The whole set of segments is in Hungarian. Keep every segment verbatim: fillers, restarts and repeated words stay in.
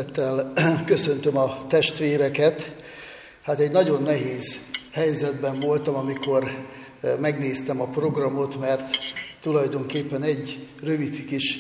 Szeretettel köszöntöm a testvéreket. Hát egy nagyon nehéz helyzetben voltam, amikor megnéztem a programot, mert tulajdonképpen egy rövid kis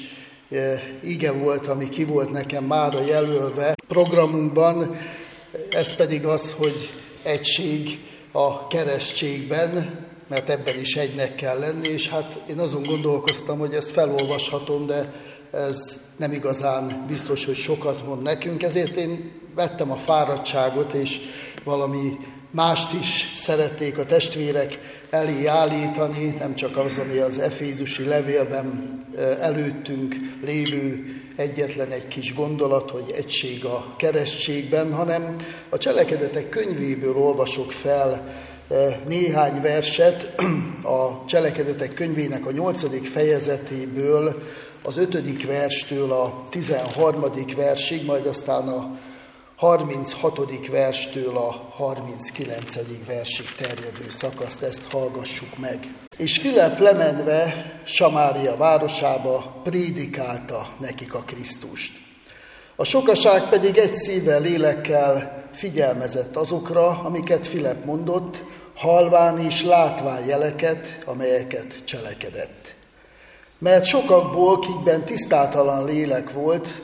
ige volt, ami ki volt nekem mára jelölve programunkban. Ez pedig az, hogy egység a keresztségben, mert ebben is egynek kell lenni, és hát én azon gondolkoztam, hogy ezt felolvashatom, de ez nem igazán biztos, hogy sokat mond nekünk, ezért én vettem a fáradtságot, és valami mást is szerették a testvérek elé állítani, nem csak az, ami az efézusi levélben előttünk lévő egyetlen egy kis gondolat, hogy egység a keresztségben, hanem a Cselekedetek könyvéből olvasok fel néhány verset, a Cselekedetek könyvének a nyolcadik fejezetéből, az ötödik verstől a tizenharmadik versig, majd aztán a harminchatodik verstől a harminckilencedik versig terjedő szakaszt, ezt hallgassuk meg. És Filip lemenve Samária városába prédikálta nekik a Krisztust. A sokaság pedig egy szívvel, lélekkel figyelmezett azokra, amiket Filip mondott, halván és látván jeleket, amelyeket cselekedett. Mert sokakból, kikben tisztátalan lélek volt,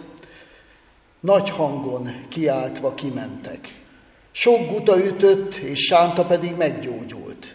nagy hangon kiáltva kimentek. Sok guta ütött, és sánta pedig meggyógyult.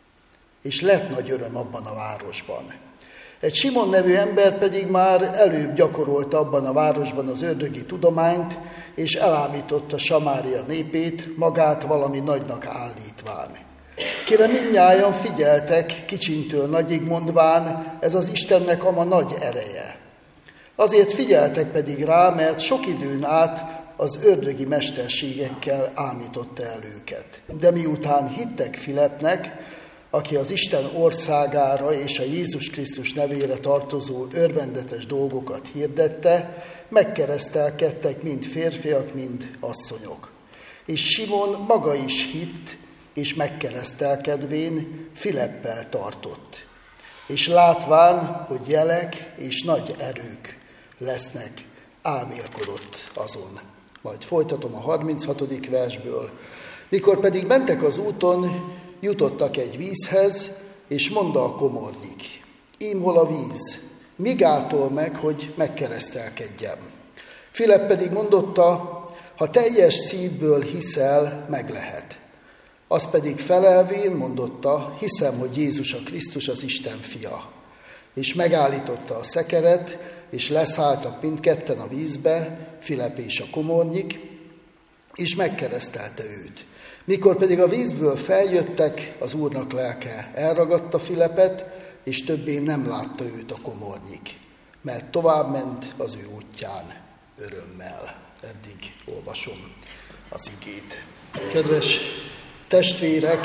És lett nagy öröm abban a városban. Egy Simon nevű ember pedig már előbb gyakorolta abban a városban az ördögi tudományt, és elámította Samária népét, magát valami nagynak állítván. Kire mindnyájan figyeltek, kicsintől nagyig mondván, ez az Istennek ama nagy ereje. Azért figyeltek pedig rá, mert sok időn át az ördögi mesterségekkel ámította el őket. De miután hittek Filipnek, aki az Isten országára és a Jézus Krisztus nevére tartozó örvendetes dolgokat hirdette, megkeresztelkedtek mind férfiak, mind asszonyok. És Simon maga is hitt, és megkeresztelkedvén Filippel tartott. És látván, hogy jelek és nagy erők lesznek, álmélkodott azon. Majd folytatom a harminchatodik versből. Mikor pedig mentek az úton, jutottak egy vízhez, és mondta a komornyik: ím hol a víz, mi gátol meg, hogy megkeresztelkedjem? Filip pedig mondotta: ha teljes szívből hiszel, meg lehet. Az pedig felelvén mondotta: hiszem, hogy Jézus a Krisztus, az Isten fia. És megállította a szekeret, és leszálltak mindketten a vízbe, Filip és a komornyik, és megkeresztelte őt. Mikor pedig a vízből feljöttek, az Úrnak lelke elragadta Filipet, és többé nem látta őt a komornyik, mert tovább ment az ő útján örömmel. Eddig olvasom az igét. Kedves testvérek,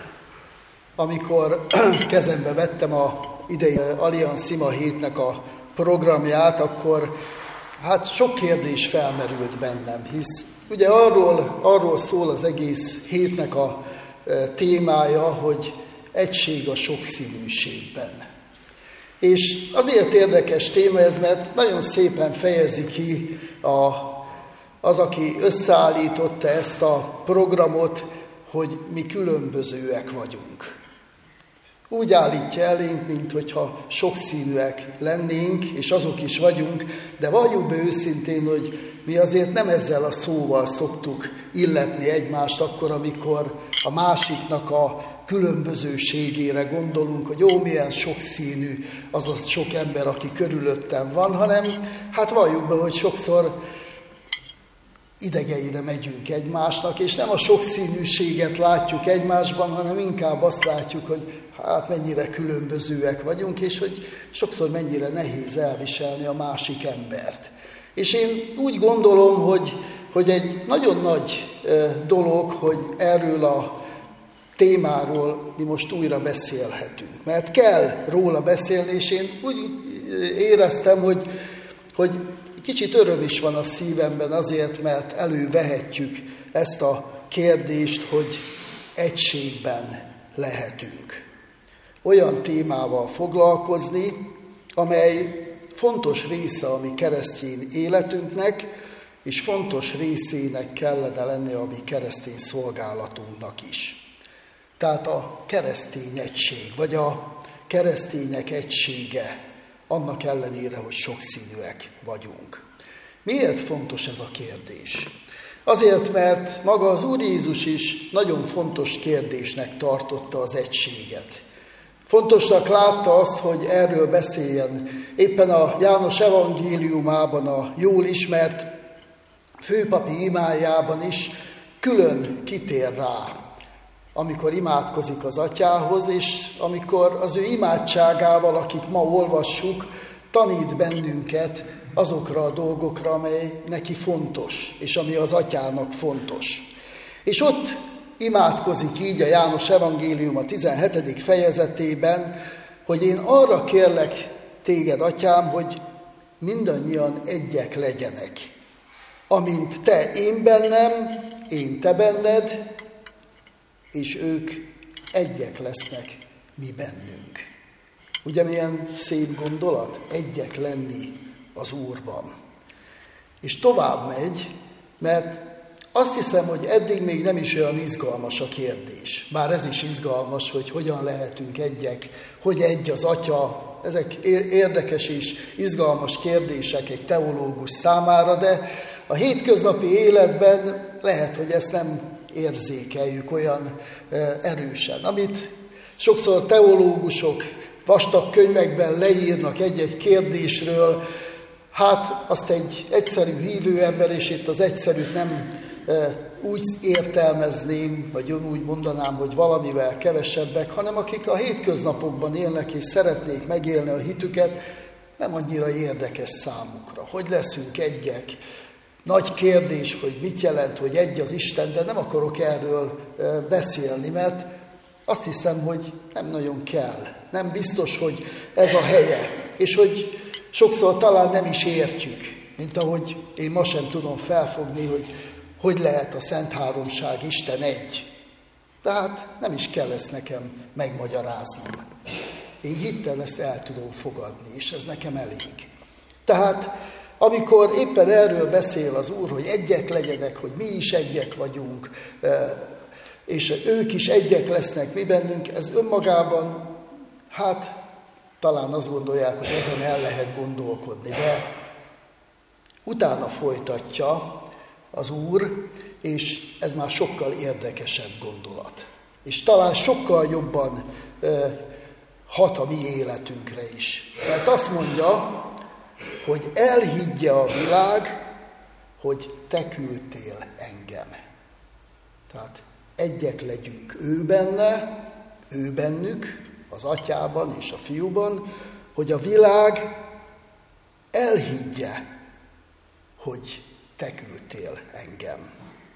amikor kezembe vettem a idei Allianz Sima hétnek a programját, akkor hát sok kérdés felmerült bennem, hisz ugye arról, arról szól az egész hétnek a témája, hogy egység a sokszínűségben. És azért érdekes téma ez, mert nagyon szépen fejezi ki a, az, aki összeállította ezt a programot, hogy mi különbözőek vagyunk. Úgy állítja elénk, mint hogyha sokszínűek lennénk, és azok is vagyunk, de valljuk be őszintén, hogy mi azért nem ezzel a szóval szoktuk illetni egymást akkor, amikor a másiknak a különbözőségére gondolunk, hogy ó, milyen sokszínű az a sok ember, aki körülöttem van, hanem hát valljuk be, hogy sokszor idegeire megyünk egymásnak, és nem a sokszínűséget látjuk egymásban, hanem inkább azt látjuk, hogy hát mennyire különbözőek vagyunk, és hogy sokszor mennyire nehéz elviselni a másik embert. És én úgy gondolom, hogy, hogy egy nagyon nagy dolog, hogy erről a témáról mi most újra beszélhetünk. Mert kell róla beszélni, és én úgy éreztem, hogy, hogy kicsit öröm is van a szívemben azért, mert elővehetjük ezt a kérdést, hogy egységben lehetünk. Olyan témával foglalkozni, amely fontos része a mi keresztény életünknek, és fontos részének kellene lenni a mi keresztény szolgálatunknak is. Tehát a keresztény egység, vagy a keresztények egysége, annak ellenére, hogy sokszínűek vagyunk. Miért fontos ez a kérdés? Azért, mert maga az Úr Jézus is nagyon fontos kérdésnek tartotta az egységet. Fontosnak látta azt, hogy erről beszéljen. Éppen a János evangéliumában, a jól ismert főpapi imájában is külön kitér rá, amikor imádkozik az atyához, és amikor az ő imádságával, akik ma olvassuk, tanít bennünket azokra a dolgokra, amely neki fontos, és ami az atyának fontos. És ott imádkozik így a János evangélium a tizenhetedik fejezetében, hogy én arra kérlek téged, atyám, hogy mindannyian egyek legyenek. Amint te én bennem, én te benned, és ők egyek lesznek mi bennünk. Ugye milyen szép gondolat? Egyek lenni az Úrban. És tovább megy, mert azt hiszem, hogy eddig még nem is olyan izgalmas a kérdés. Bár ez is izgalmas, hogy hogyan lehetünk egyek, hogy egy az Atya. Ezek érdekes és izgalmas kérdések egy teológus számára, de a hétköznapi életben lehet, hogy ezt nem érzékeljük olyan erősen. Amit sokszor teológusok vastag könyvekben leírnak egy-egy kérdésről, hát azt egy egyszerű hívő ember, és itt az egyszerűt nem úgy értelmezném, vagy úgy mondanám, hogy valamivel kevesebbek, hanem akik a hétköznapokban élnek és szeretnék megélni a hitüket, nem annyira érdekes számukra. Hogy leszünk egyek? Nagy kérdés, hogy mit jelent, hogy egy az Isten, de nem akarok erről beszélni, mert azt hiszem, hogy nem nagyon kell. Nem biztos, hogy ez a helye. És hogy sokszor talán nem is értjük, mint ahogy én ma sem tudom felfogni, hogy hogy lehet a Szent Háromság, Isten egy. De hát nem is kell ezt nekem megmagyaráznom. Én hittem, ezt el tudom fogadni, és ez nekem elég. Tehát amikor éppen erről beszél az Úr, hogy egyek legyenek, hogy mi is egyek vagyunk, és ők is egyek lesznek mi bennünk, ez önmagában, hát talán azt gondolják, hogy ezen el lehet gondolkodni, de utána folytatja az Úr, és ez már sokkal érdekesebb gondolat. És talán sokkal jobban hat a mi életünkre is. Mert azt mondja, hogy elhiggye a világ, hogy te küldtél engem. Tehát egyek legyünk ő benne, ő bennük, az Atyában és a Fiúban, hogy a világ elhiggye, hogy te küldtél engem.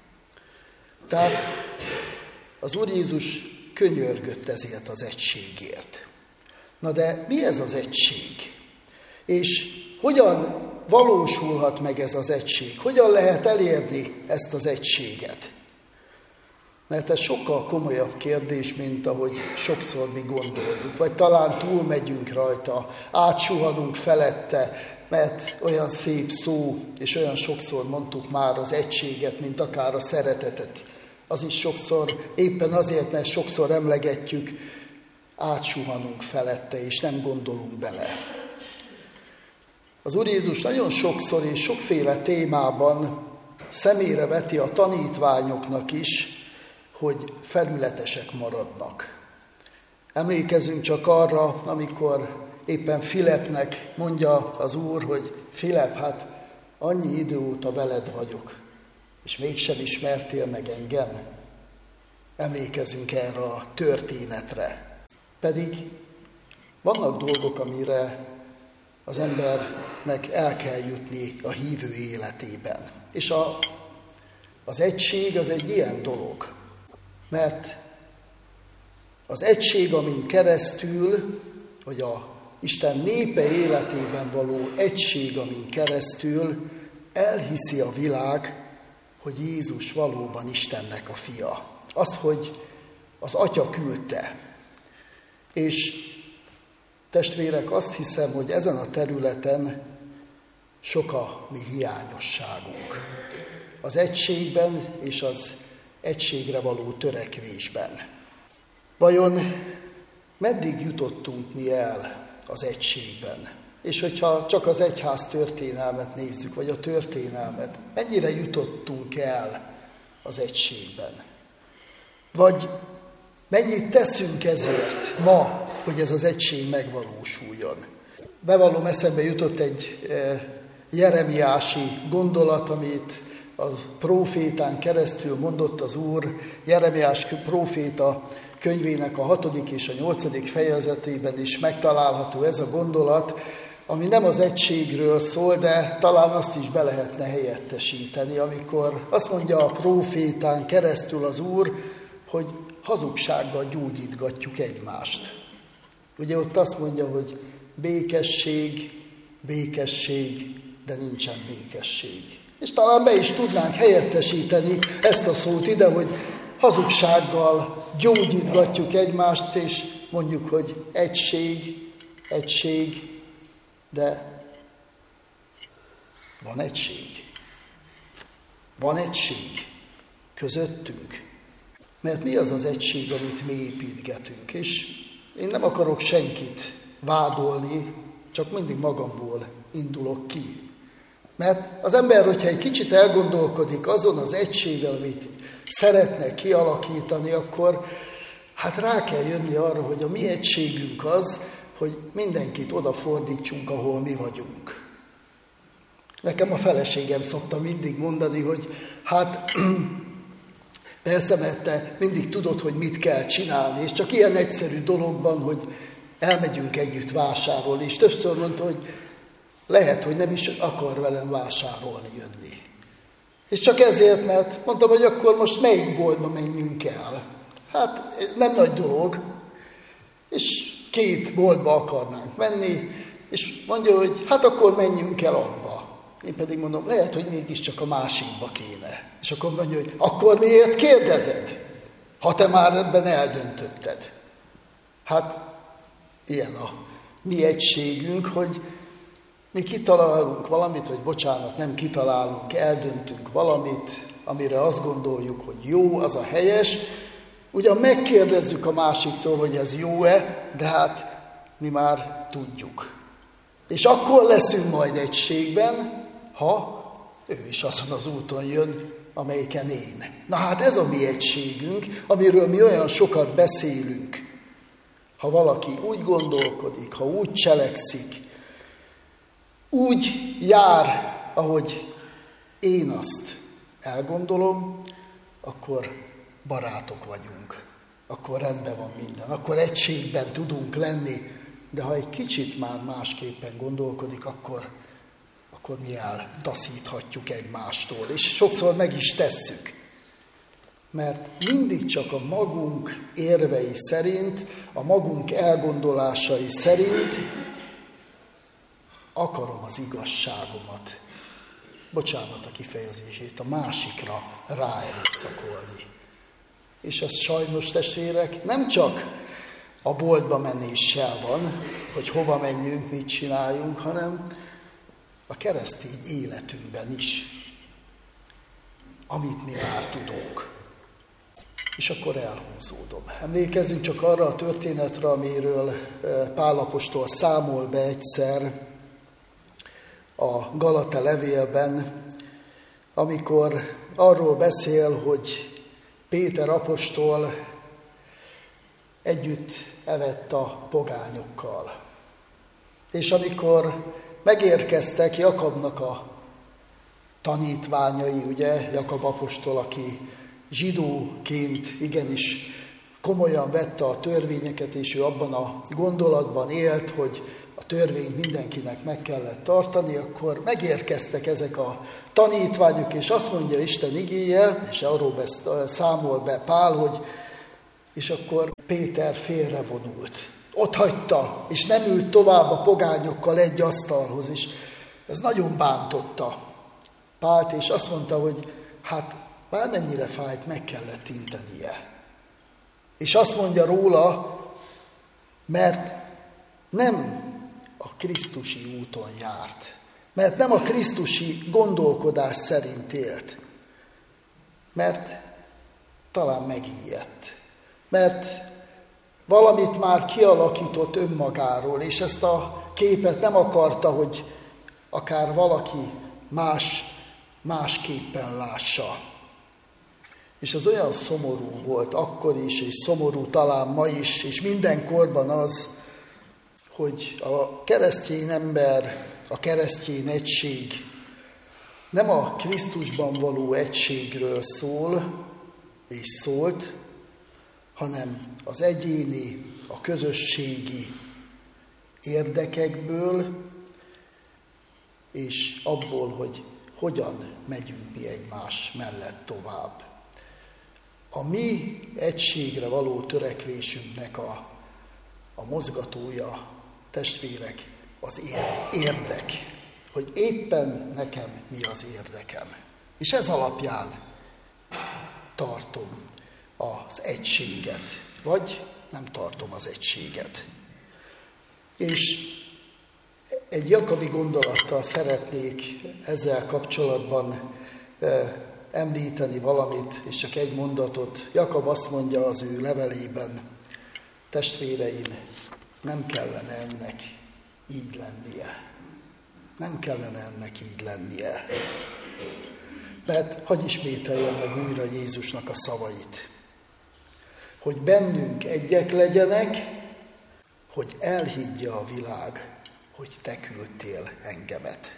Tehát az Úr Jézus könyörgött ezért az egységért. Na de mi ez az egység? És hogyan valósulhat meg ez az egység? Hogyan lehet elérni ezt az egységet? Mert ez sokkal komolyabb kérdés, mint ahogy sokszor mi gondoljuk. Vagy talán túlmegyünk rajta, átsuhanunk felette, mert olyan szép szó, és olyan sokszor mondtuk már az egységet, mint akár a szeretetet. Az is sokszor, éppen azért, mert sokszor emlegetjük, átsuhanunk felette, és nem gondolunk bele. Az Úr Jézus nagyon sokszor és sokféle témában szemére veti a tanítványoknak is, hogy felületesek maradnak. Emlékezzünk csak arra, amikor éppen Filepnek mondja az Úr, hogy Filep, hát annyi idő óta veled vagyok, és mégsem ismertél meg engem. Emlékezzünk erre a történetre. Pedig vannak dolgok, amire az embernek el kell jutni a hívő életében. És a, az egység az egy ilyen dolog. Mert az egység, amin keresztül, vagy a Isten népe életében való egység, amin keresztül elhiszi a világ, hogy Jézus valóban Istennek a fia. Az, hogy az Atya küldte. És testvérek, azt hiszem, hogy ezen a területen sok a mi hiányosságunk. Az egységben és az egységre való törekvésben. Vajon meddig jutottunk mi el az egységben? És hogyha csak az egyház történelmet nézzük, vagy a történelmet, mennyire jutottunk el az egységben? Vagy mennyit teszünk ezért ma, hogy ez az egység megvalósuljon? Bevallom, eszembe jutott egy jeremiási gondolat, amit a prófétán keresztül mondott az Úr. Jeremiás próféta könyvének a hatodik és a nyolcadik fejezetében is megtalálható ez a gondolat, ami nem az egységről szól, de talán azt is be lehetne helyettesíteni, amikor azt mondja a prófétán keresztül az Úr, hogy hazugsággal gyógyítgatjuk egymást. Ugye ott azt mondja, hogy békesség, békesség, de nincsen békesség. És talán be is tudnánk helyettesíteni ezt a szót ide, hogy hazugsággal gyógyítgatjuk egymást, és mondjuk, hogy egység, egység, de van egység. Van egység közöttünk. Mert mi az az egység, amit mi építgetünk? És én nem akarok senkit vádolni, csak mindig magamból indulok ki. Mert az ember, hogyha egy kicsit elgondolkodik azon az egységgel, amit szeretne kialakítani, akkor hát rá kell jönni arra, hogy a mi egységünk az, hogy mindenkit odafordítsunk, ahol mi vagyunk. Nekem a feleségem szokta mindig mondani, hogy hát persze, mert te mindig tudod, hogy mit kell csinálni, és csak ilyen egyszerű dologban, hogy elmegyünk együtt vásárolni, és többször mondta, hogy lehet, hogy nem is akar velem vásárolni jönni. És csak ezért, mert mondtam, hogy akkor most melyik boltba menjünk el. Hát nem nagy dolog, és két boltba akarnánk menni, és mondja, hogy hát akkor menjünk el abba. Én pedig mondom, lehet, hogy mégiscsak a másikba kéne. És akkor mondja, hogy akkor miért kérdezed, ha te már ebben eldöntötted. Hát ilyen a mi egységünk, hogy mi kitalálunk valamit, vagy bocsánat, nem kitalálunk, eldöntünk valamit, amire azt gondoljuk, hogy jó, az a helyes. Ugyan megkérdezzük a másiktól, hogy ez jó-e, de hát mi már tudjuk. És akkor leszünk majd egységben, ha ő is azon az úton jön, amelyiken én. Na hát ez a mi egységünk, amiről mi olyan sokat beszélünk. Ha valaki úgy gondolkodik, ha úgy cselekszik, úgy jár, ahogy én azt elgondolom, akkor barátok vagyunk. Akkor rendben van minden. Akkor egységben tudunk lenni. De ha egy kicsit már másképpen gondolkodik, akkor, akkor mi eltaszíthatjuk egymástól. És sokszor meg is tesszük. Mert mindig csak a magunk érvei szerint, a magunk elgondolásai szerint akarom az igazságomat, bocsánat a kifejezését, a másikra ráerőszakolni. És ez sajnos, testvérek, nem csak a boltba menéssel van, hogy hova menjünk, mit csináljunk, hanem a keresztény életünkben is, amit mi már tudunk. És akkor elhúzódom. Emlékezzünk csak arra a történetre, amiről Pál apostol számol be egyszer a Galata levélben, amikor arról beszél, hogy Péter apostol együtt evett a pogányokkal. És amikor megérkeztek Jakabnak a tanítványai, ugye, Jakab apostol, aki zsidóként igenis komolyan vette a törvényeket, és ő abban a gondolatban élt, hogy a törvényt mindenkinek meg kellett tartani, akkor megérkeztek ezek a tanítványok, és azt mondja Isten igéje, és arról számol be Pál, hogy és akkor Péter félrevonult. Ott hagyta, és nem ült tovább a pogányokkal egy asztalhoz, és ez nagyon bántotta Pált, és azt mondta, hogy hát bármennyire fájt, meg kellett intenie. És azt mondja róla, mert nem a krisztusi úton járt, Mert nem a krisztusi gondolkodás szerint élt. Mert talán megijedt. Mert valamit már kialakított önmagáról, és ezt a képet nem akarta, hogy akár valaki más, másképpen lássa. És az olyan szomorú volt akkor is, és szomorú talán ma is, és mindenkorban az, hogy a keresztény ember, a keresztény egység nem a Krisztusban való egységről szól, és szólt, hanem az egyéni, a közösségi érdekekből, és abból, hogy hogyan megyünk mi egymás mellett tovább. A mi egységre való törekvésünknek a, a mozgatója, testvérek, az érdek, hogy éppen nekem mi az érdekem. És ez alapján tartom az egységet, vagy nem tartom az egységet. És egy Jakabi gondolattal szeretnék ezzel kapcsolatban említeni valamit, és csak egy mondatot. Jakab azt mondja az ő levelében: testvéreim, nem kellene ennek így lennie. Nem kellene ennek így lennie. Mert hadd ismételjem meg újra Jézusnak a szavait. Hogy bennünk egyek legyenek, hogy elhiggye a világ, hogy te küldtél engemet.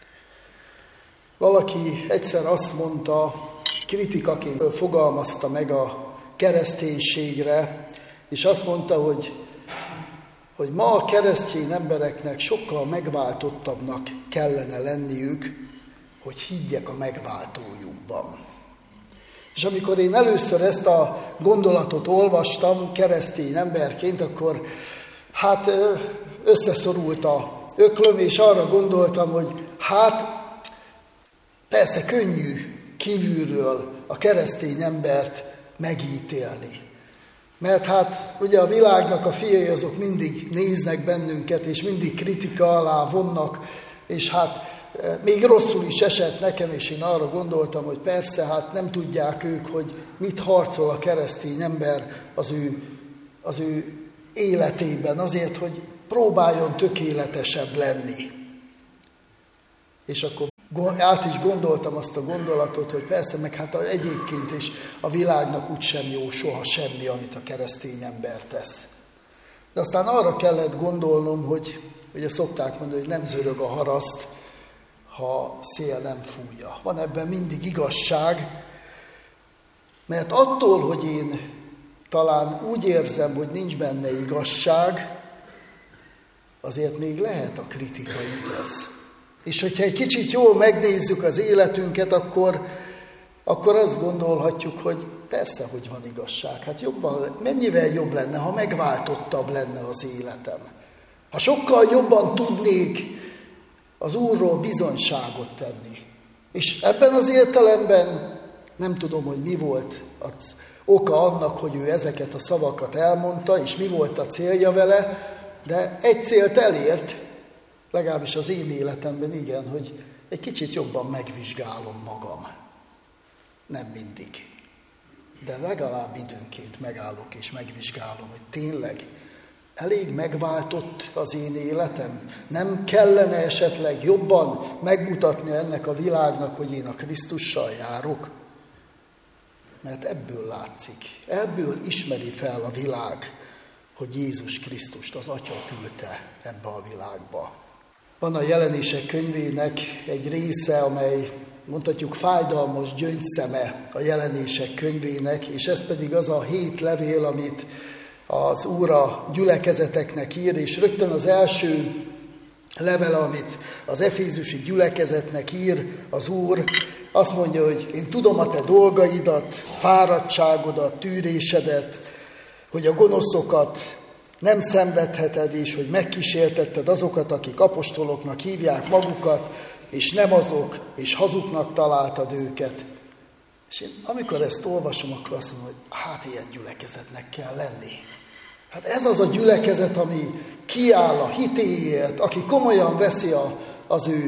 Valaki egyszer azt mondta, kritikaként fogalmazta meg a kereszténységre, és azt mondta, hogy, hogy ma a keresztény embereknek sokkal megváltottabbnak kellene lenniük, hogy higgyek a megváltójukban. És amikor én először ezt a gondolatot olvastam keresztény emberként, akkor hát összeszorult a öklöm, és arra gondoltam, hogy hát persze könnyű kívülről a keresztény embert megítélni. Mert hát ugye a világnak a fiai azok mindig néznek bennünket, és mindig kritika alá vonnak, és hát még rosszul is esett nekem, és én arra gondoltam, hogy persze, hát nem tudják ők, hogy mit harcol a keresztény ember az ő, az ő életében, azért, hogy próbáljon tökéletesebb lenni. És akkor át is gondoltam azt a gondolatot, hogy persze, meg hát egyébként is a világnak úgysem jó soha semmi, amit a keresztény ember tesz. De aztán arra kellett gondolnom, hogy ugye szokták mondani, hogy nem zörög a haraszt, ha szél nem fújja. Van ebben mindig igazság, mert attól, hogy én talán úgy érzem, hogy nincs benne igazság, azért még lehet a kritika igaz. És hogyha egy kicsit jól megnézzük az életünket, akkor, akkor azt gondolhatjuk, hogy persze, hogy van igazság. Hát jobban, mennyivel jobb lenne, ha megváltottabb lenne az életem. Ha sokkal jobban tudnék az Úrról bizonyságot tenni. És ebben az értelemben nem tudom, hogy mi volt az oka annak, hogy ő ezeket a szavakat elmondta, és mi volt a célja vele, de egy célt elért, legalábbis az én életemben igen, hogy egy kicsit jobban megvizsgálom magam. Nem mindig. De legalább időnként megállok és megvizsgálom, hogy tényleg elég megváltott az én életem? Nem kellene esetleg jobban megmutatni ennek a világnak, hogy én a Krisztussal járok? Mert ebből látszik, ebből ismeri fel a világ, hogy Jézus Krisztust az Atya küldte ebbe a világba. Van a Jelenések könyvének egy része, amely mondhatjuk fájdalmas gyöngyszeme a Jelenések könyvének, és ez pedig az a hét levél, amit az Úr a gyülekezeteknek ír, és rögtön az első levele, amit az efézusi gyülekezetnek ír az Úr, azt mondja, hogy én tudom a te dolgaidat, fáradtságodat, tűrésedet, hogy a gonoszokat nem szenvedheted, és hogy megkísértetted azokat, akik apostoloknak hívják magukat, és nem azok, és hazugnak találtad őket. És én amikor ezt olvasom, akkor azt mondom, hogy hát ilyen gyülekezetnek kell lenni. Hát ez az a gyülekezet, ami kiáll a hitéért, aki komolyan veszi a, az ő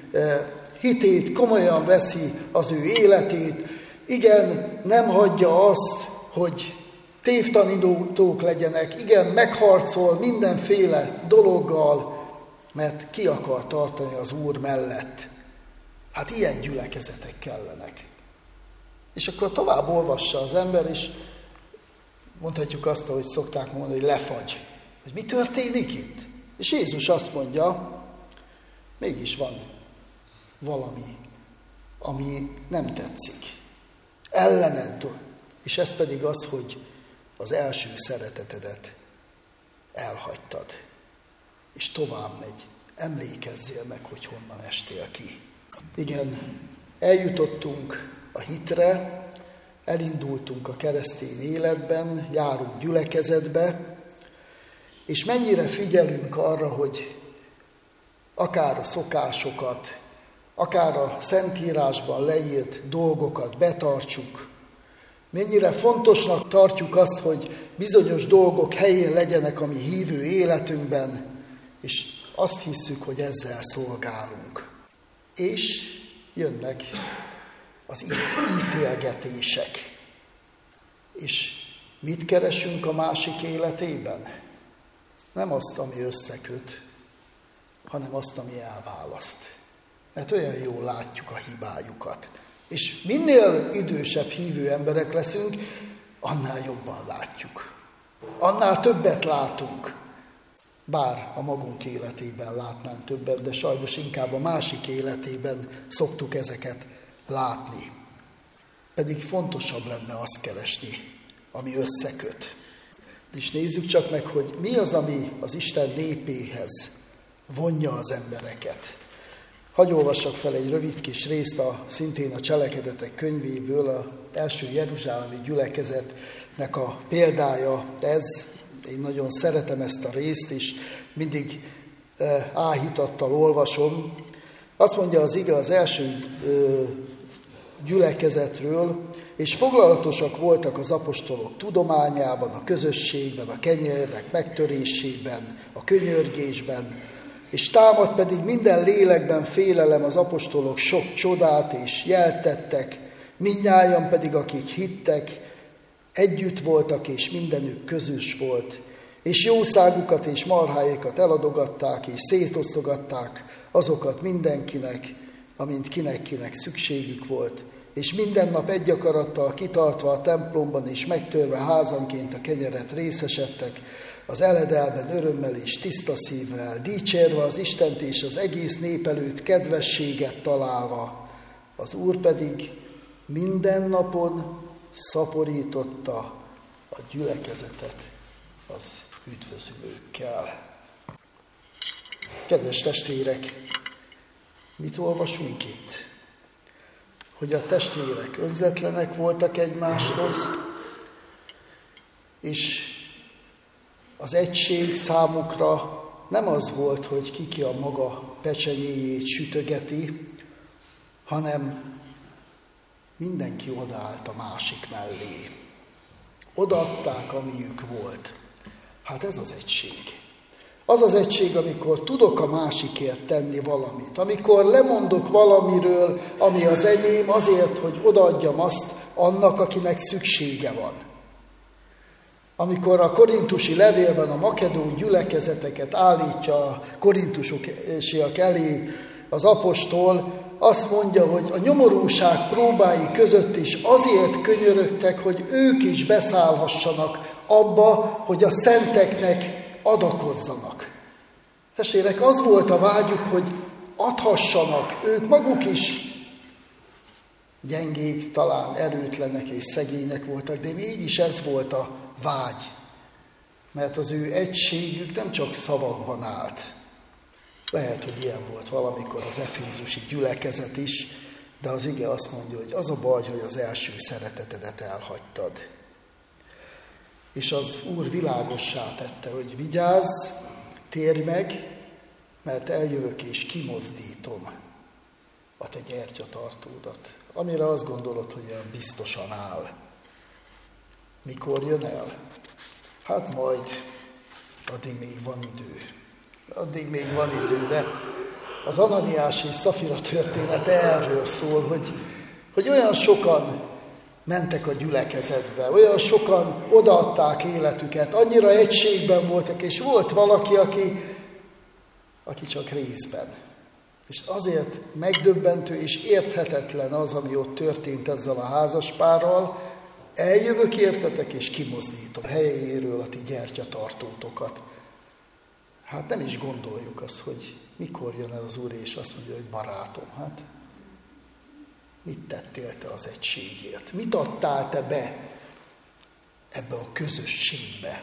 hitét, komolyan veszi az ő életét. Igen, nem hagyja azt, hogy tévtanítók legyenek. Igen, megharcol mindenféle dologgal, mert ki akar tartani az Úr mellett. Hát ilyen gyülekezetek kellenek. És akkor tovább olvassa az ember, és mondhatjuk azt, hogy szokták mondani, hogy lefagy. Hogy mi történik itt? És Jézus azt mondja, mégis van valami, ami nem tetszik. Ellened. És ez pedig az, hogy az első szeretetedet elhagytad. És tovább megy. Emlékezzél meg, hogy honnan estél ki. Igen, eljutottunk a hitre, elindultunk a keresztény életben, járunk gyülekezetbe, és mennyire figyelünk arra, hogy akár a szokásokat, akár a Szentírásban leírt dolgokat betartsuk, mennyire fontosnak tartjuk azt, hogy bizonyos dolgok helyén legyenek a mi hívő életünkben, és azt hisszük, hogy ezzel szolgálunk. És jönnek az ítélgetések. És mit keresünk a másik életében? Nem azt, ami összeköt, hanem azt, ami elválaszt. Mert olyan jól látjuk a hibájukat. És minél idősebb hívő emberek leszünk, annál jobban látjuk. Annál többet látunk. Bár a magunk életében látnánk többet, de sajnos inkább a másik életében szoktuk ezeket látni. Pedig fontosabb lenne azt keresni, ami összeköt. És nézzük csak meg, hogy mi az, ami az Isten népéhez vonja az embereket. Hadd olvassak fel egy rövid kis részt a, szintén a Cselekedetek könyvéből, az első jeruzsálemi gyülekezetnek a példája ez. Én nagyon szeretem ezt a részt, és mindig áhítattal olvasom. Azt mondja az ige az első gyülekezetről, és foglalatosak voltak az apostolok tudományában, a közösségben, a kenyérek megtörésében, a könyörgésben, és támad pedig minden lélekben félelem, az apostolok sok csodát és jelt tettek, mindnyájan pedig, akik hittek, együtt voltak, és mindenük közös volt, és jószágukat és marháikat eladogatták, és szétosztogatták azokat mindenkinek, amint kinek-kinek szükségük volt, és minden nap egy akarattal kitartva a templomban, és megtörve házanként a kenyeret részesedtek, az eledelben örömmel és tiszta szívvel, dicsérve az Istent és az egész nép előtt kedvességet találva, az Úr pedig minden napon szaporította a gyülekezetet az üdvözülőkkel. Kedves testvérek, mit olvasunk itt? Hogy a testvérek önzetlenek voltak egymáshoz, és az egység számukra nem az volt, hogy kiki a maga pecsenyéjét sütögeti, hanem mindenki odaállt a másik mellé. Odaadták, amiük volt. Hát ez az egység. Az az egység, amikor tudok a másikért tenni valamit. Amikor lemondok valamiről, ami az enyém, azért, hogy odaadjam azt annak, akinek szüksége van. Amikor a korintusi levélben a makedón gyülekezeteket állítja a korintusiak elé az apostol, azt mondja, hogy a nyomorúság próbái között is azért könyörögtek, hogy ők is beszállhassanak abba, hogy a szenteknek adakozzanak. Testvérek, az volt a vágyuk, hogy adhassanak, ők maguk is gyengék, talán erőtlenek és szegények voltak, de mégis ez volt a vágy. Mert az ő egységük nem csak szavakban állt. Lehet, hogy ilyen volt valamikor az efézusi gyülekezet is, de az ige azt mondja, hogy az a baj, hogy az első szeretetedet elhagytad. És az Úr világossá tette, hogy vigyázz, térj meg, mert eljövök és kimozdítom a te gyertyatartódat, amire azt gondolod, hogy olyan biztosan áll. Mikor jön el? Hát majd, addig még van idő. Addig még van idő, de Az Ananiás és Szafira története erről szól, hogy, hogy olyan sokan mentek a gyülekezetbe, olyan sokan odaadták életüket, annyira egységben voltak, és volt valaki, aki, aki csak részben. És azért megdöbbentő és érthetetlen az, ami ott történt ezzel a házaspárral. Eljövök értetek, és kimozdítom helyéről a ti gyertyatartótokat. Hát nem is gondoljuk azt, hogy mikor jön el az Úr, és azt mondja, hogy barátom, hát mit tettél te az egységért? Mit adtál te be ebbe a közösségbe?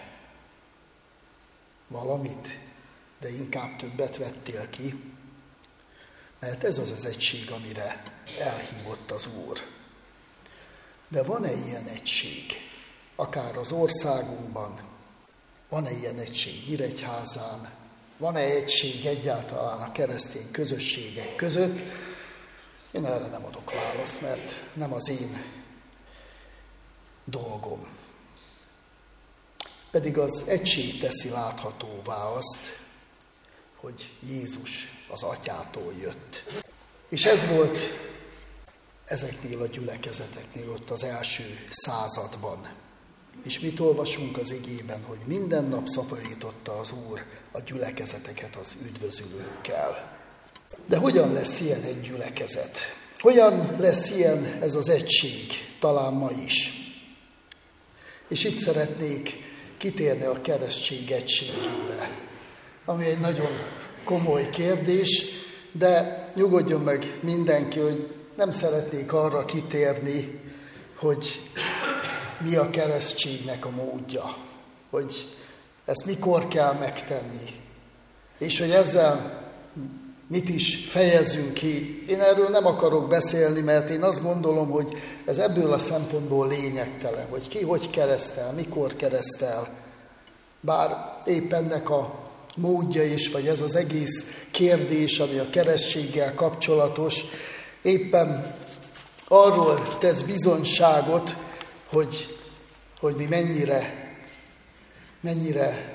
Valamit, de inkább többet vettél ki, mert ez az az egység, amire elhívott az Úr. De van-e ilyen egység? Akár az országunkban, van-e ilyen egység Nyíregyházán, van-e egység egyáltalán a keresztény közösségek között? Én erre nem adok választ, mert nem az én dolgom. Pedig az egység teszi láthatóvá azt, hogy Jézus az Atyától jött. És ez volt ezeknél a gyülekezeteknél ott az első században. És mit olvasunk az igében, hogy minden nap szaporította az Úr a gyülekezeteket az üdvözülőkkel. De hogyan lesz ilyen egy gyülekezet? Hogyan lesz ilyen ez az egység, talán ma is? És itt szeretnék kitérni a keresztség egységére, ami egy nagyon komoly kérdés, de nyugodjon meg mindenki, hogy nem szeretnék arra kitérni, hogy mi a keresztségnek a módja, hogy ezt mikor kell megtenni, és hogy ezzel mit is fejezünk ki. Én erről nem akarok beszélni, mert én azt gondolom, hogy ez ebből a szempontból lényegtelen, hogy ki hogy keresztel, mikor keresztel, bár épp ennek a módja is, vagy ez az egész kérdés, ami a keresztséggel kapcsolatos, éppen arról tesz bizonyságot, hogy, hogy mi mennyire, mennyire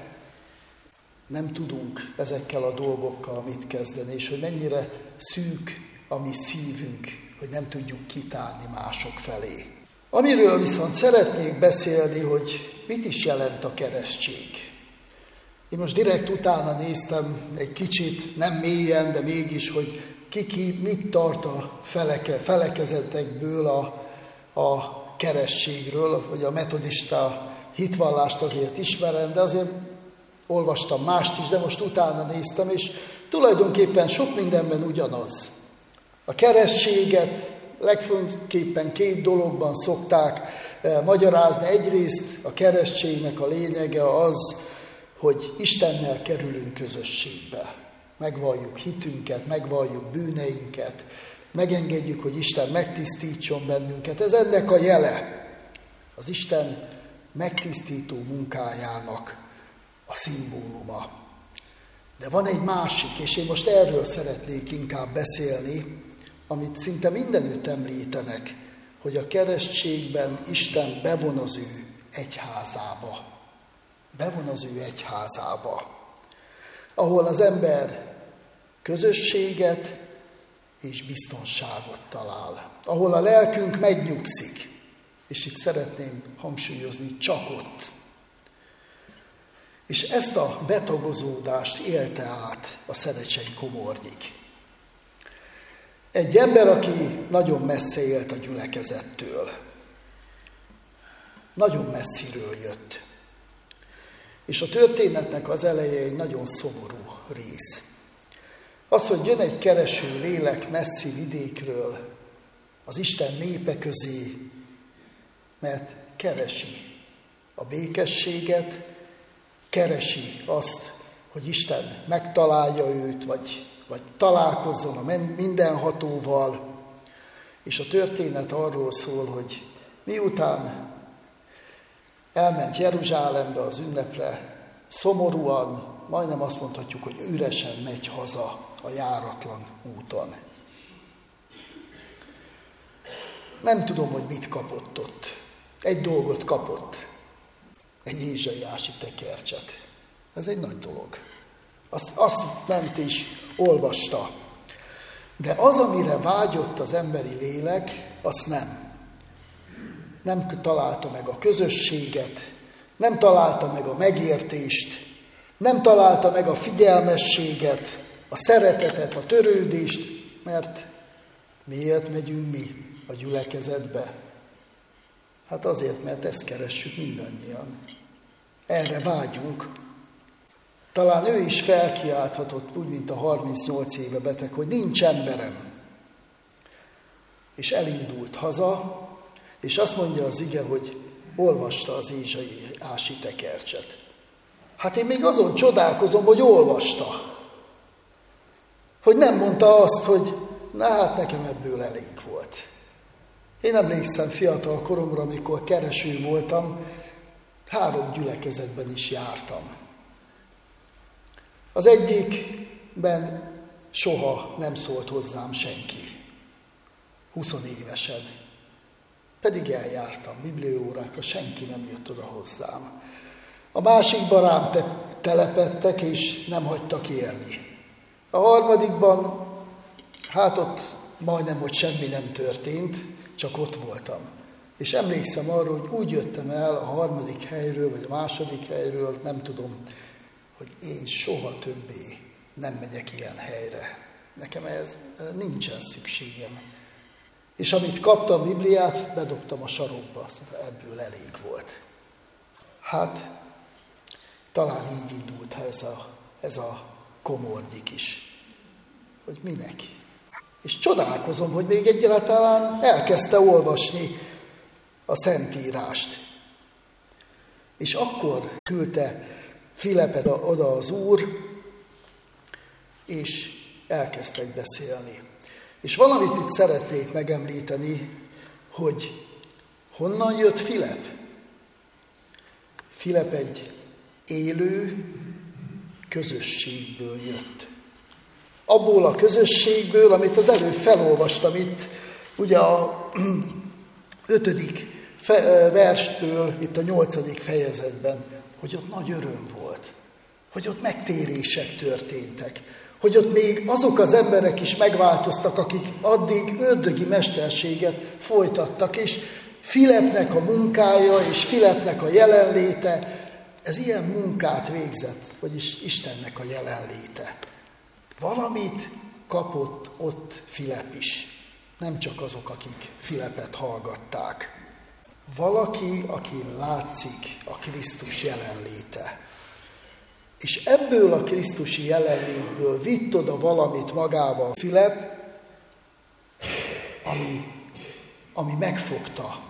nem tudunk ezekkel a dolgokkal mit kezdeni, és hogy mennyire szűk a mi szívünk, hogy nem tudjuk kitárni mások felé. Amiről viszont szeretnék beszélni, hogy mit is jelent a keresztség. Én most direkt utána néztem egy kicsit, nem mélyen, de mégis, hogy ki-ki mit tart a feleke, felekezetekből a, a keresztségről, vagy a metodista hitvallást azért ismerem, de azért olvastam mást is, de most utána néztem, és tulajdonképpen sok mindenben ugyanaz. A keresztséget legfőképpen két dologban szokták eh, magyarázni. Egyrészt a keresztségnek a lényege az, hogy Istennel kerülünk közösségbe. Megvalljuk hitünket, megvalljuk bűneinket, megengedjük, hogy Isten megtisztítson bennünket. Ez ennek a jele, az Isten megtisztító munkájának a szimbóluma. De van egy másik, és én most erről szeretnék inkább beszélni, amit szinte mindenütt említenek, hogy a keresztségben Isten bevon az ő egyházába. Bevon az ő egyházába, ahol az ember közösséget és biztonságot talál, ahol a lelkünk megnyugszik, és itt szeretném hangsúlyozni, csak ott. És ezt a betagozódást élte át a Szerecseny Komornyik. Egy ember, aki nagyon messze élt a gyülekezettől, nagyon messziről jött. És a történetnek az eleje egy nagyon szomorú rész. Az, hogy jön egy kereső lélek messzi vidékről, az Isten népe közé, mert keresi a békességet, keresi azt, hogy Isten megtalálja őt, vagy, vagy találkozzon a mindenhatóval, és a történet arról szól, hogy miután elment Jeruzsálembe az ünnepre, szomorúan, majdnem azt mondhatjuk, hogy üresen megy haza a járatlan úton. Nem tudom, hogy mit kapott ott. Egy dolgot kapott. Egy ézsaiási tekercset. Ez egy nagy dolog. Azt, azt ment és olvasta. De az, amire vágyott az emberi lélek, azt nem. Nem találta meg a közösséget, nem találta meg a megértést, nem találta meg a figyelmességet, a szeretetet, a törődést, mert miért megyünk mi a gyülekezetbe? Hát azért, mert ezt keressük mindannyian. Erre vágyunk. Talán ő is felkiálthatott, úgy, mint a harmincnyolc éve beteg, hogy nincs emberem. És elindult haza, és azt mondja az ige, hogy olvasta az Ézsaiási tekercset. Hát én még azon csodálkozom, hogy olvasta. Hogy nem mondta azt, hogy na hát nekem ebből elég volt. Én emlékszem fiatal koromra, amikor kereső voltam, három gyülekezetben is jártam. Az egyikben soha nem szólt hozzám senki. huszonévesen. Pedig eljártam bibliaórákra, senki nem jött oda hozzám. A másikban rám te- telepettek, és nem hagytak élni. A harmadikban, hát ott majdnem, hogy semmi nem történt, csak ott voltam. És emlékszem arra, hogy úgy jöttem el a harmadik helyről, vagy a második helyről, nem tudom, hogy én soha többé nem megyek ilyen helyre. Nekem ez nincsen szükségem. És amit kaptam a Bibliát, bedobtam a sarokba, aztán ebből elég volt. Hát, talán így indult ez a, ez a komornyik is, hogy minek. És csodálkozom, hogy még egyáltalán elkezdte olvasni a Szentírást. És akkor küldte Filepet oda az Úr, és elkezdtek beszélni. És valamit itt szeretnék megemlíteni, hogy honnan jött Filep? Filep egy élő közösségből jött. Abból a közösségből, amit az előbb felolvastam itt, ugye a ötödik verstől, itt a nyolcadik fejezetben, hogy ott nagy öröm volt, hogy ott megtérések történtek, hogy ott még azok az emberek is megváltoztak, akik addig ördögi mesterséget folytattak, és Filepnek a munkája és Filepnek a jelenléte, ez ilyen munkát végzett, vagyis Istennek a jelenléte. Valamit kapott ott Filep is, nem csak azok, akik Filepet hallgatták. Valaki, akin látszik a Krisztus jelenléte. És ebből a Krisztusi jelenlétből vitt oda valamit magával Filep, ami, ami megfogta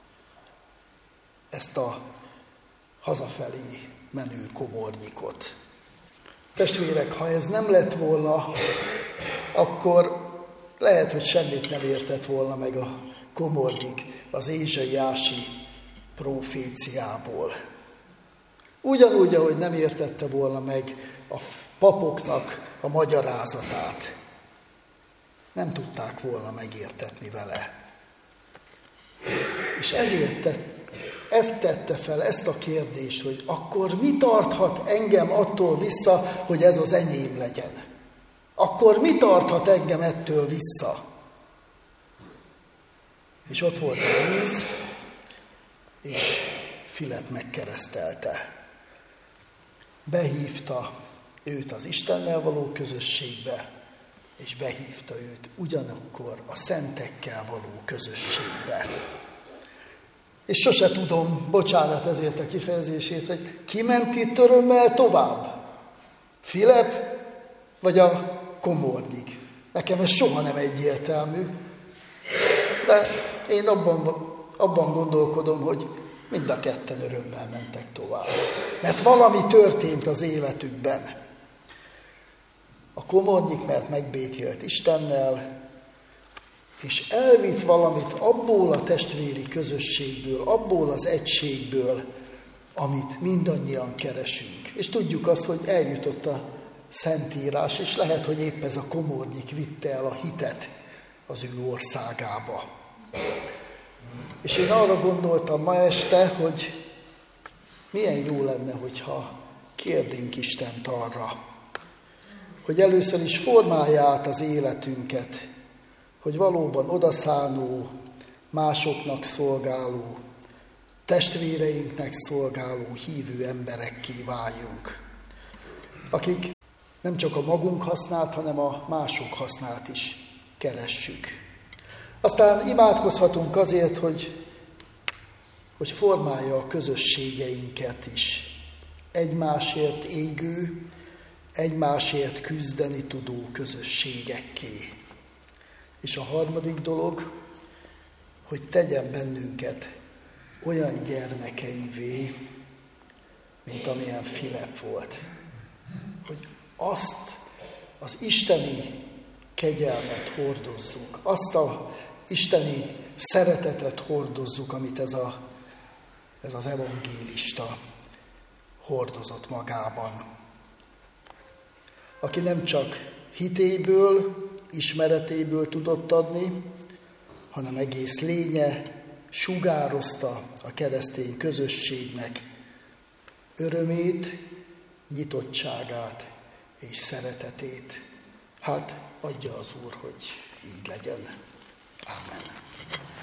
ezt a hazafelé menő komornyikot. Testvérek, ha ez nem lett volna, akkor lehet, hogy semmit nem értett volna meg a komornyik az ézsaiási proféciából. Ugyanúgy, ahogy nem értette volna meg a papoknak a magyarázatát. Nem tudták volna megértetni vele. És ezért tett, ezt tette fel, ezt a kérdést, hogy akkor mi tarthat engem attól vissza, hogy ez az enyém legyen? Akkor mi tarthat engem ettől vissza? És ott volt a víz, és Filep megkeresztelte. Behívta őt az Istennel való közösségbe, és behívta őt ugyanakkor a szentekkel való közösségbe. És sose tudom, bocsánat ezért a kifejezését, hogy ki ment itt örömmel tovább? Filep, vagy a komornyik? Nekem ez soha nem egyértelmű, de én abban, abban gondolkodom, hogy mind a ketten örömmel mentek tovább. Mert valami történt az életükben. A komornyik, mert megbékélt Istennel, és elvitt valamit abból a testvéri közösségből, abból az egységből, amit mindannyian keresünk. És tudjuk azt, hogy eljutott a Szentírás, és lehet, hogy épp ez a komornyik vitte el a hitet az ő országába. És én arra gondoltam ma este, hogy milyen jó lenne, hogyha kérdénk Istent arra, hogy először is formálja át az életünket, hogy valóban odaszánó, másoknak szolgáló, testvéreinknek szolgáló, hívő emberekké váljunk, akik nem csak a magunk hasznát, hanem a mások hasznát is keressük. Aztán imádkozhatunk azért, hogy, hogy formálja a közösségeinket is, egymásért égő, egymásért küzdeni tudó közösségekké. És a harmadik dolog, hogy tegyen bennünket olyan gyermekeivé, mint amilyen Filip volt. Hogy azt az isteni kegyelmet hordozzuk, azt az isteni szeretetet hordozzuk, amit ez, a, ez az evangélista hordozott magában. Aki nem csak hitéből, ismeretéből tudott adni, hanem egész lénye sugározta a keresztény közösségnek örömét, nyitottságát és szeretetét. Hát adja az Úr, hogy így legyen. Amen.